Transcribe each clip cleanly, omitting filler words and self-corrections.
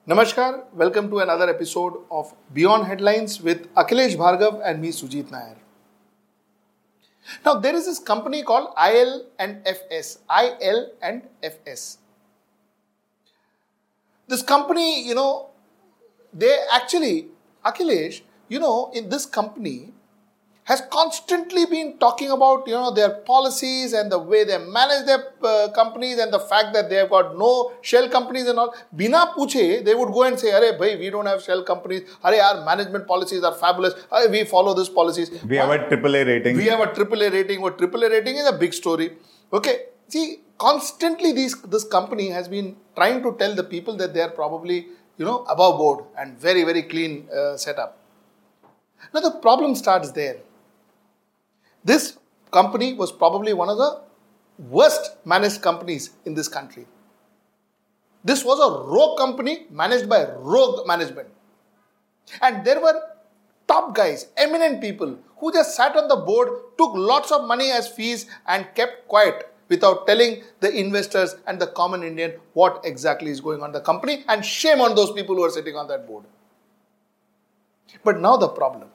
Namaskar, welcome to another episode of Beyond Headlines with Akhilesh Bhargav and me, Sujit Nair. Now, there is this company called IL and FS. IL and FS. This company, they actually, Akhilesh, in this company has constantly been talking about, their policies and the way they manage their companies and the fact that they have got no shell companies and all. Bina puche, they would go and say, "Arey, bhai, we don't have shell companies. Arey, our management policies are fabulous. Arey, we follow these policies." We have a AAA rating. We have a AAA rating. What AAA rating is a big story. Okay, see, constantly this company has been trying to tell the people that they are probably, above board and very, very clean setup. Now the problem starts there. This company was probably one of the worst managed companies in this country. This was a rogue company managed by rogue management. And there were top guys, eminent people who just sat on the board, took lots of money as fees and kept quiet without telling the investors and the common Indian what exactly is going on in the company, and shame on those people who are sitting on that board. But now the problem.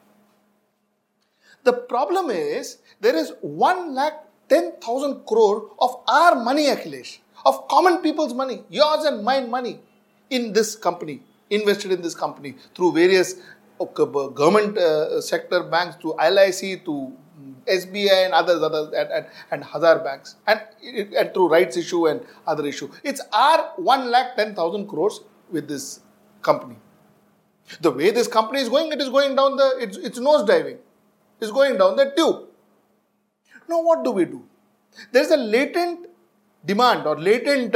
The problem is, there is 1,10,000 crore of our money, Akhilesh, of common people's money, yours and mine money, in this company, invested in this company through various government sector banks, to LIC, to SBI and others and Hazar banks, and through rights issue and other issue. It's our 1,10,000 crores with this company. The way this company is going, it is going down it's nosediving. Is going down the tube. Now what do we do? There is a latent demand or latent,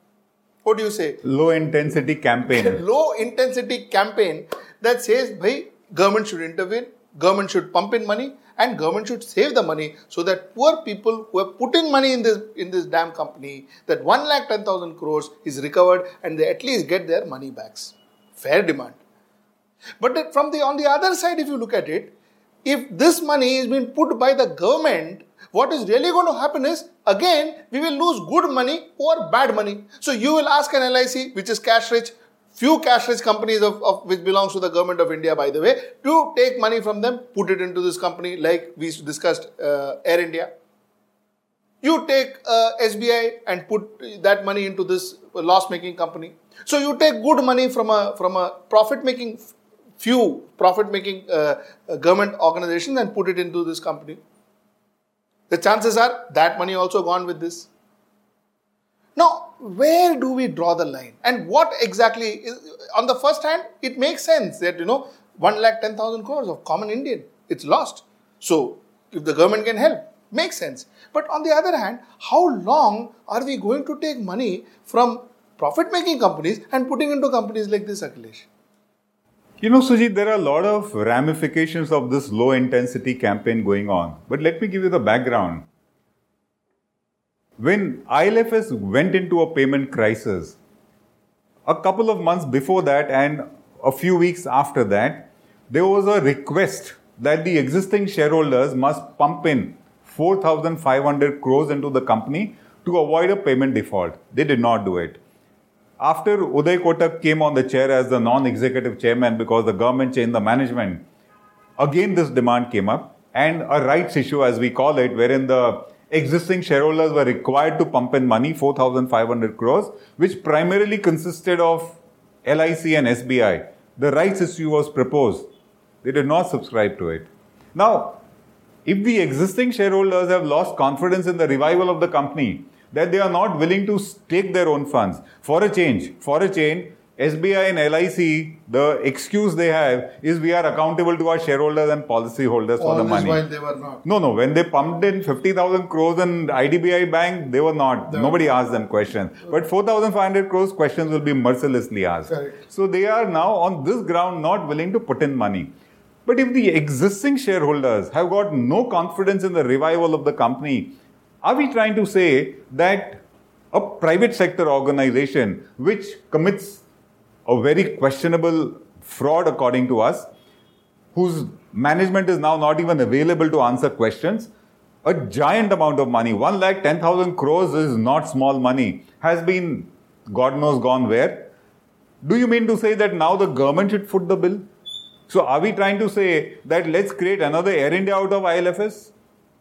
Low intensity campaign. Low intensity campaign that says, bhai, government should intervene, government should pump in money, and government should save the money so that poor people who have put in money in this damn company, that 1,10,000 crores is recovered and they at least get their money backs. Fair demand. But on the other side, if you look at it, if this money is being put by the government, what is really going to happen is, again, we will lose good money or bad money. So you will ask an LIC, which is cash rich, few cash rich companies of which belongs to the government of India, by the way, to take money from them, put it into this company, like we discussed Air India. You take SBI and put that money into this loss-making company. So you take good money from a profit-making government organizations and put it into this company. The chances are that money also gone with this. Now, where do we draw the line? And what exactly is, on the first hand, it makes sense that, 1,10,000 crores of common Indian, it's lost. So, if the government can help, makes sense. But on the other hand, how long are we going to take money from profit-making companies and putting into companies like this, Akhilesh? Sujit, there are a lot of ramifications of this low intensity campaign going on. But let me give you the background. When ILFS went into a payment crisis, a couple of months before that and a few weeks after that, there was a request that the existing shareholders must pump in 4,500 crores into the company to avoid a payment default. They did not do it. After Uday Kotak came on the chair as the non-executive chairman because the government changed the management, again this demand came up, and a rights issue, as we call it, wherein the existing shareholders were required to pump in money, 4,500 crores, which primarily consisted of LIC and SBI. The rights issue was proposed. They did not subscribe to it. Now, if the existing shareholders have lost confidence in the revival of the company, that they are not willing to take their own funds. For a change, SBI and LIC, the excuse they have is we are accountable to our shareholders and policy holders for the money. While they were not. No. When they pumped in 50,000 crores in IDBI Bank, they were not. Nobody asked them questions. Okay. But 4,500 crores questions will be mercilessly asked. Correct. So they are now on this ground not willing to put in money. But if the existing shareholders have got no confidence in the revival of the company, are we trying to say that a private sector organization which commits a very questionable fraud according to us, whose management is now not even available to answer questions, a giant amount of money, 1,10,000 crores is not small money, has been God knows gone where, Do you mean to say that now the government should foot the bill? So are we trying to say that let's create another Air India out of ILFS?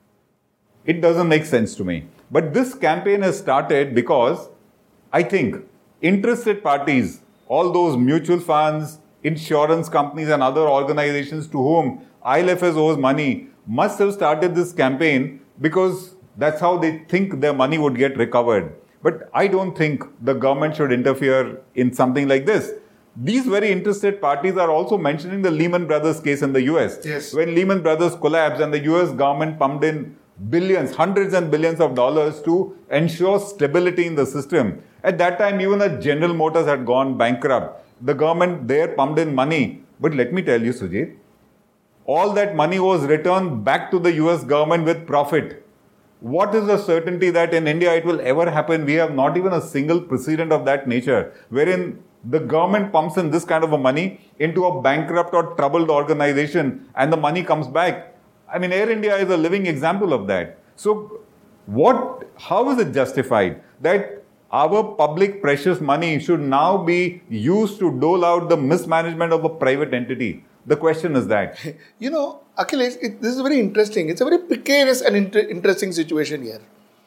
It doesn't make sense to me. But this campaign has started because I think interested parties, all those mutual funds, insurance companies and other organizations to whom ILFS owes money must have started this campaign because that's how they think their money would get recovered. But I don't think the government should interfere in something like this. These very interested parties are also mentioning the Lehman Brothers case in the US. Yes. When Lehman Brothers collapsed and the US government pumped in billions, hundreds and billions of dollars to ensure stability in the system. At that time, even as General Motors had gone bankrupt, the government there pumped in money. But let me tell you, Sujit, all that money was returned back to the US government with profit. What is the certainty that in India it will ever happen? We have not even a single precedent of that nature, wherein the government pumps in this kind of a money into a bankrupt or troubled organization and the money comes back. I mean, Air India is a living example of that. So, how is it justified that our public precious money should now be used to dole out the mismanagement of a private entity? The question is that. You know, Akhilesh, this is very interesting. It's a very precarious and interesting situation here.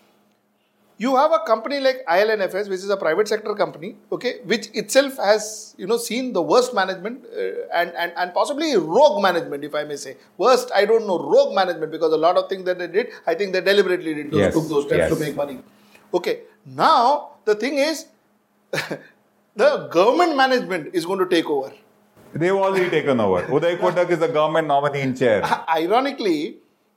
You have a company like ILNFS, which is a private sector company, okay, which itself has, seen the worst management and possibly rogue management, if I may say. Worst, I don't know, rogue management, because a lot of things that they did, I think they deliberately took those steps to make money. Okay, now the thing is, the government management is going to take over. They've already taken over. Uday Kotak is the government nominee in chair. Ironically,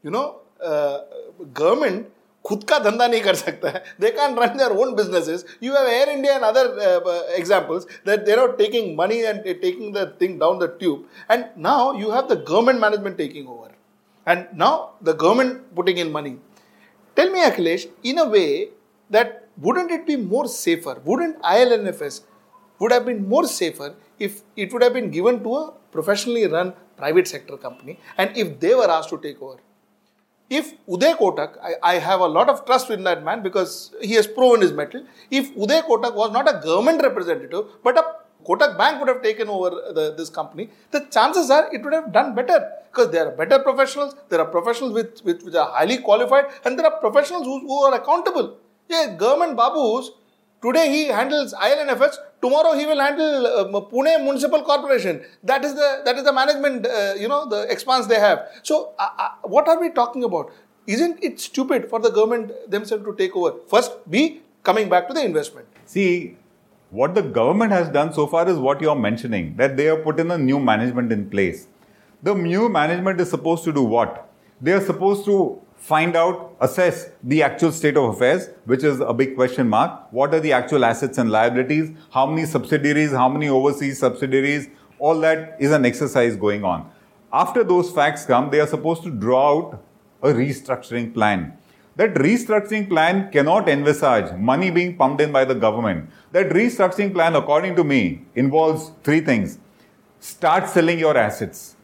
government खुद का धंधा नहीं कर सकता है. They can't run their own businesses. You have Air India and other examples that they're not taking money and taking the thing down the tube. And now you have the government management taking over. And now the government putting in money. Tell me, Akhilesh, in a way that wouldn't it be more safer? Wouldn't ILNFS would have been more safer if it would have been given to a professionally run private sector company and if they were asked to take over? If Uday Kotak, I have a lot of trust in that man because he has proven his mettle. If Uday Kotak was not a government representative, but a Kotak Bank would have taken over this company, the chances are it would have done better because there are better professionals, there are professionals which are highly qualified, and there are professionals who are accountable. Yeah, government babus, today he handles ILNFS, tomorrow he will handle Pune Municipal Corporation. That is the management, the expanse they have. So, what are we talking about? Isn't it stupid for the government themselves to take over? First, coming back to the investment. See, what the government has done so far is what you are mentioning, that they have put in a new management in place. The new management is supposed to do what? They are supposed to find out, assess the actual state of affairs, which is a big question mark. What are the actual assets and liabilities? How many subsidiaries? How many overseas subsidiaries? All that is an exercise going on. After those facts come, they are supposed to draw out a restructuring plan. That restructuring plan cannot envisage money being pumped in by the government. That restructuring plan, according to me, involves three things. Start selling your assets.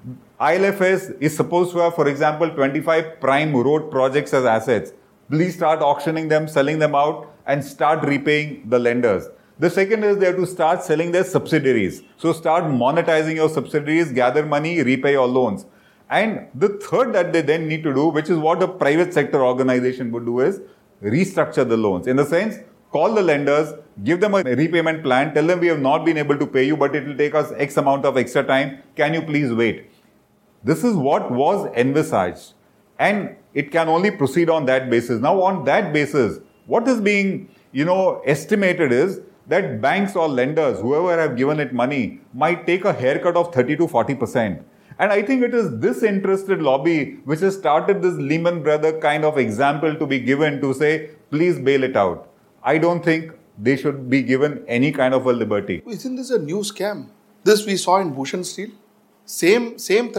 ILFS is supposed to have, for example, 25 prime road projects as assets. Please start auctioning them, selling them out, and start repaying the lenders. The second is they have to start selling their subsidiaries. So start monetizing your subsidiaries, gather money, repay your loans. And the third that they then need to do, which is what a private sector organization would do, is restructure the loans. In the sense, call the lenders, give them a repayment plan, tell them we have not been able to pay you, but it will take us X amount of extra time. Can you please wait? This is what was envisaged, and it can only proceed on that basis. Now, on that basis, what is being, estimated is that banks or lenders, whoever have given it money, might take a haircut of 30 to 40%. And I think it is this interested lobby which has started this Lehman Brothers kind of example to be given to say, please bail it out. I don't think they should be given any kind of a liberty. Isn't this a new scam? This we saw in Bhushan Steel. Same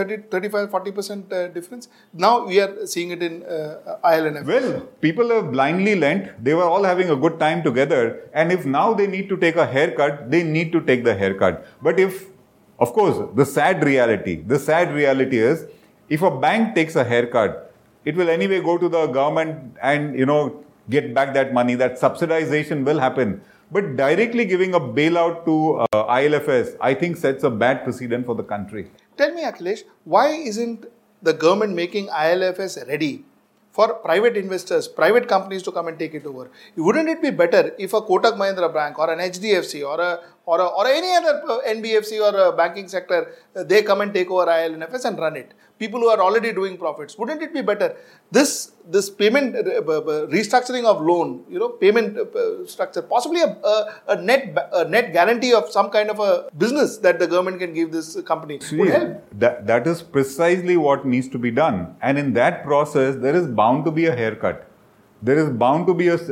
35-40% difference. Now we are seeing it in ILNF. Well, people have blindly lent. They were all having a good time together. And if now they need to take a haircut, they need to take the haircut. But of course, the sad reality is, if a bank takes a haircut, it will anyway go to the government and, get back that money. That subsidization will happen. But directly giving a bailout to ILFS, I think sets a bad precedent for the country. Tell me, Akhilesh, why isn't the government making ILFS ready for private investors, private companies to come and take it over? Wouldn't it be better if a Kotak Mahindra Bank or an HDFC or any other NBFC or a banking sector, they come and take over ILFS and run it? People who are already doing profits, wouldn't it be better? This payment restructuring of loan, payment structure, possibly a net guarantee of some kind of a business that the government can give this company would help. That is precisely what needs to be done, and in that process, there is bound to be a haircut. There is bound to be a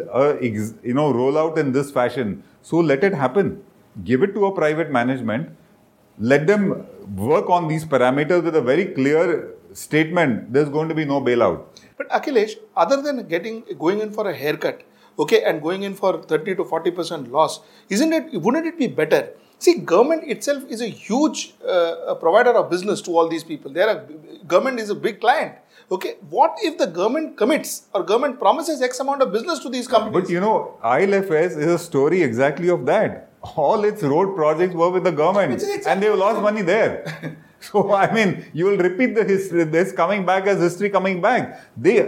rollout in this fashion. So let it happen. Give it to a private management. Let them work on these parameters with a very clear statement. There's going to be no bailout. But Akhilesh, other than going in for a haircut, okay, and going in for 30 to 40% loss, wouldn't it be better? See, government itself is a huge provider of business to all these people. Government is a big client. Okay, what if the government commits or government promises X amount of business to these companies? But ILFS is a story exactly of that. All its road projects were with the government and they've lost money there. So, you will repeat the history, this coming back as history coming back.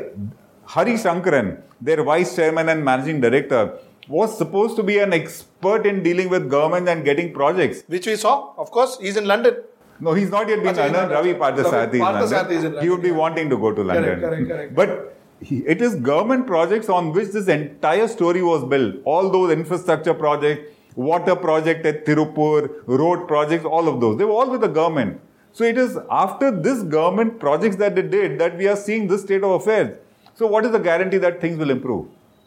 Hari Shankaran, their vice chairman and managing director, was supposed to be an expert in dealing with government and getting projects. Which we saw, of course, he's in London. No, he's not yet been in London. Ravi Parthasarathy is in London. He would be wanting to go to London. Correct. But it is government projects on which this entire story was built. All those infrastructure projects, water project at Tirupur, road projects, all of those. They were all with the government. So it is after this government projects that they did that we are seeing this state of affairs. So what is the guarantee that things will improve?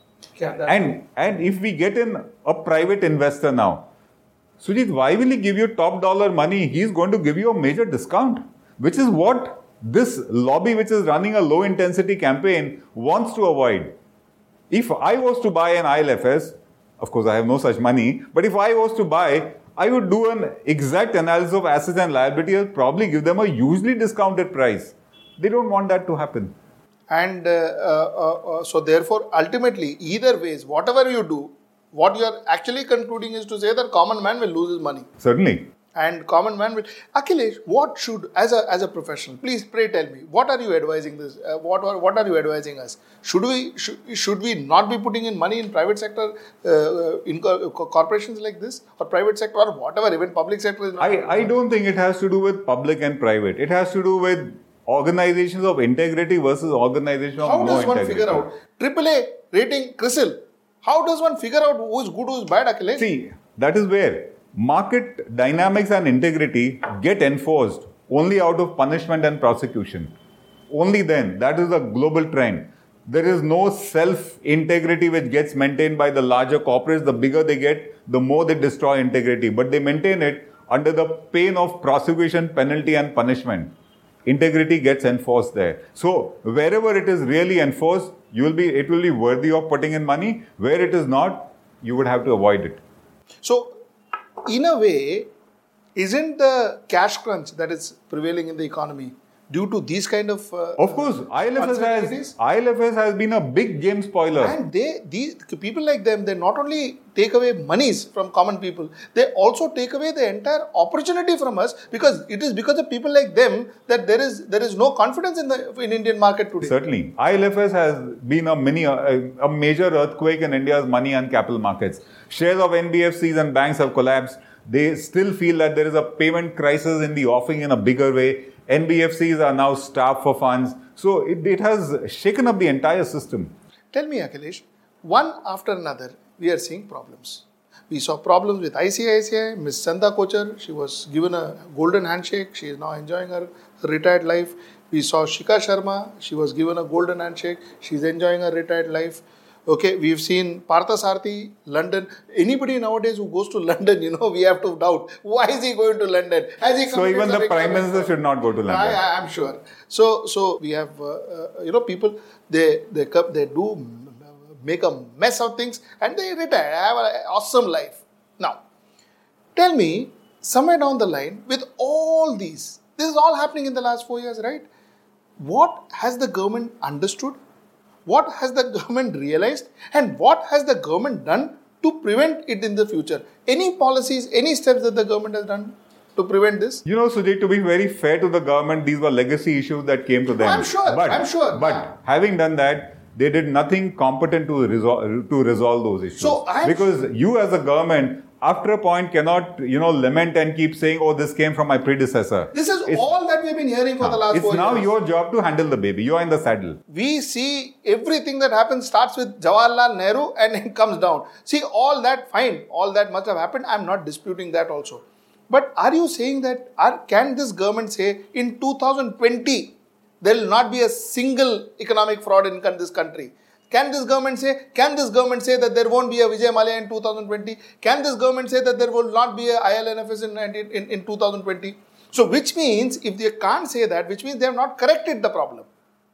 And if we get in a private investor now, Sujit, why will he give you top dollar money? He is going to give you a major discount, which is what this lobby, which is running a low intensity campaign, wants to avoid. If I was to buy an ILFS, of course I have no such money, but if I was to buy, I would do an exact analysis of assets and liabilities, probably give them a hugely discounted price. They don't want that to happen. And so therefore, ultimately, either ways, whatever you do, what you are actually concluding is to say that common man will lose his money. Certainly. And common man will... Akhilesh, what should, as a professional, please pray tell me, what are you advising this? What are you advising us? Should we not be putting in money in private sector, in corporations like this, or private sector, or whatever, even public sector is not... I don't think it has to do with public and private. It has to do with organizations of integrity versus organizations of no integrity. How does one figure out? AAA rating CRISIL. How does one figure out who is good, who is bad, Akhilesh? See, that is where market dynamics and integrity get enforced only out of punishment and prosecution. Only then. That is the global trend. There is no self-integrity which gets maintained by the larger corporates. The bigger they get, the more they destroy integrity. But they maintain it under the pain of prosecution, penalty and punishment. Integrity gets enforced there. So wherever it is really enforced, it will be worthy of putting in money. Where it is not, you would have to avoid it. So in a way, isn't the cash crunch that is prevailing in the economy due to these kind of course, ILFS has been a big game spoiler. And these people like them, they not only take away monies from common people, they also take away the entire opportunity from us, because it is because of people like them that there is no confidence in Indian market today. Certainly. ILFS has been a major earthquake in India's money and capital markets. Shares of NBFCs and banks have collapsed. They still feel that there is a payment crisis in the offing in a bigger way. NBFCs are now starved for funds. So it has shaken up the entire system. Tell me, Akhilesh, one after another, we are seeing problems. We saw problems with ICICI, Ms. Chanda Kochar. She was given a golden handshake. She is now enjoying her retired life. We saw Shikha Sharma. She was given a golden handshake. She is enjoying her retired life. Okay, we've seen Parthasarathy, London. Anybody nowadays who goes to London, we have to doubt. Why is he going to London? So even the Prime Minister should not go to London. I'm sure. So we have, people, they do make a mess of things and they retire, have an awesome life. Now, tell me, somewhere down the line, with all this is all happening in the last 4 years, right? What has the government understood? What has the government realized? And what has the government done to prevent it in the future. Any policies, any steps that the government has done to prevent this? Sujit, to be very fair to the government, these were legacy issues that came to them. I'm sure. But having done that, they did nothing competent to resolve those issues. Because you as a government, after a point, cannot lament and keep saying, "Oh, this came from my predecessor." This is all that we've been hearing for the last 4 years. It's now your job to handle the baby. You are in the saddle. We see everything that happens starts with Jawaharlal Nehru and it comes down. See, all that fine, all that must have happened. I'm not disputing that also. But are you saying that, can this government say in 2020, there will not be a single economic fraud in this country? Can this government say that there won't be a Vijay Mallya in 2020? Can this government say that there will not be a IL&FS in 2020? So which means, if they can't say that, which means they have not corrected the problem.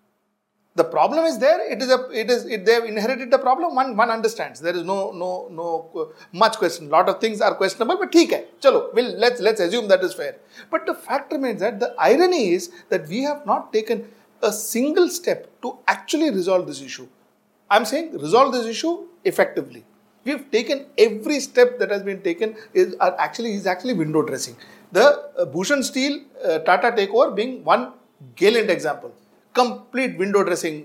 The problem is there. They have inherited the problem. One understands. There is no much question. A lot of things are questionable, but theek hai. Chalo, let's assume that is fair. But the fact remains that the irony is that we have not taken a single step to actually resolve this issue. I'm saying resolve this issue effectively. We have taken every step that has been taken is actually window dressing. The Bhushan Steel Tata takeover being one gallant example. Complete window dressing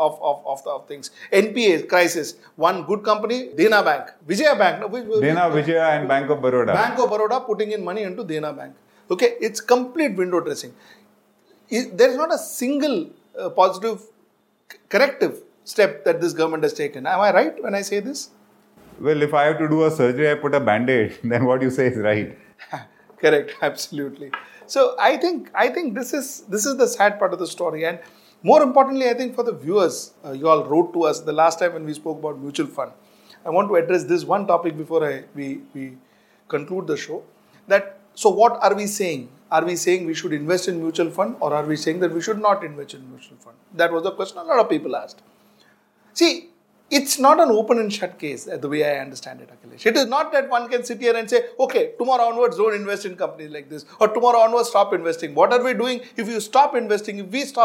of things. NPA crisis. One good company, Dena Bank. Vijaya Bank. Dena, Vijaya and Bank of Baroda. Bank of Baroda putting in money into Dena Bank. Okay, it's complete window dressing. There is not a single positive corrective step that this government has taken. Am I right when I say this? Well, if I have to do a surgery, I put a band-aid, then what you say is right. Correct, absolutely. So I think this is the sad part of the story, and more importantly, I think for the viewers, you all wrote to us the last time when we spoke about mutual fund. I want to address this one topic before we conclude the show. So what are we saying? Are we saying we should invest in mutual fund, or are we saying that we should not invest in mutual fund? That was the question a lot of people asked. See, it's not an open and shut case, the way I understand it, Akhilesh. It is not that one can sit here and say, okay, tomorrow onwards don't invest in companies like this, or tomorrow onwards stop investing. What are we doing? If we stop investing,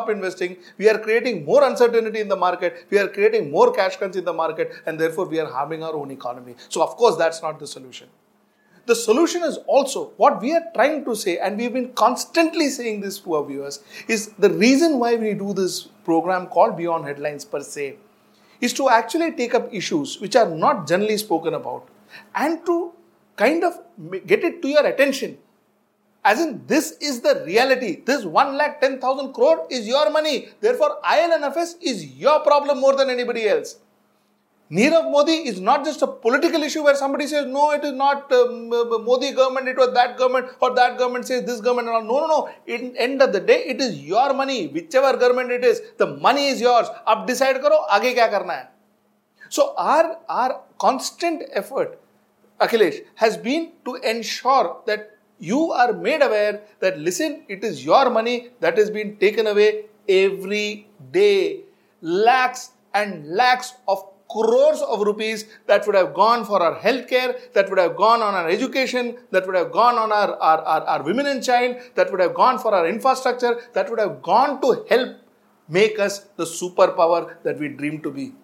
we are creating more uncertainty in the market, we are creating more cash crunch in the market, and therefore we are harming our own economy. So of course that's not the solution. The solution is also what we are trying to say, and we've been constantly saying this to our viewers, is the reason why we do this program called Beyond Headlines per se, is to actually take up issues which are not generally spoken about and to kind of get it to your attention. As in, this is the reality. This 1,10,000 crore is your money. Therefore, IL&FS is your problem more than anybody else. Nirav Modi is not just a political issue where somebody says, no, it is not Modi government, it was that government, or that government says this government. No. In end of the day, it is your money. Whichever government it is, the money is yours. Ab decide karo, aage kya karna hai. So our constant effort, Akhilesh, has been to ensure that you are made aware that, listen, it is your money that is being taken away every day. Lakhs and lakhs of crores of rupees that would have gone for our healthcare, that would have gone on our education, that would have gone on our women and child, that would have gone for our infrastructure, that would have gone to help make us the superpower that we dream to be.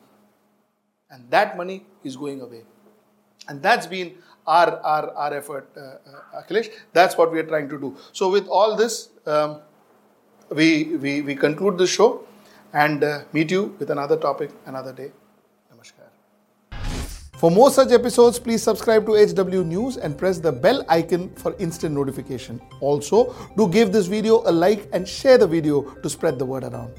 And that money is going away. And that's been our effort, Akhilesh. That's what we are trying to do. So with all this, we conclude the show and meet you with another topic another day. For more such episodes, please subscribe to HW News and press the bell icon for instant notification. Also, do give this video a like and share the video to spread the word around.